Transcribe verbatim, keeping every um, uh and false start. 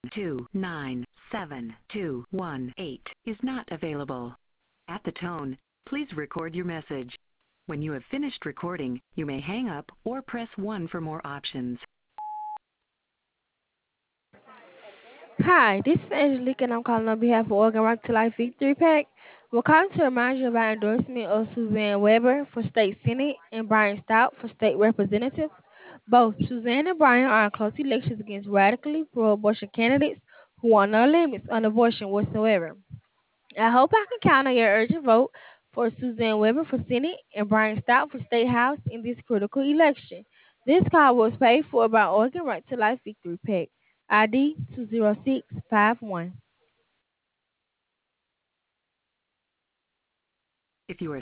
two nine seven two one eight is not available. At the tone, please record your message. When you have finished recording, you may hang up or press one for more options. Hi, this is Angelique, and I'm calling on behalf of Oregon Rock to Life Victory Pack. We're calling to remind you of our endorsement of Suzanne Weber for State Senate and Brian Stout for State Representative. Both Suzanne and Brian are in close elections against radically pro-abortion candidates who want no limits on abortion whatsoever. I hope I can count on your urgent vote for Suzanne Weber for Senate and Brian Stout for State House in this critical election. This call was paid for by Oregon Right to Life Victory Pack, I D two zero six five one. If you are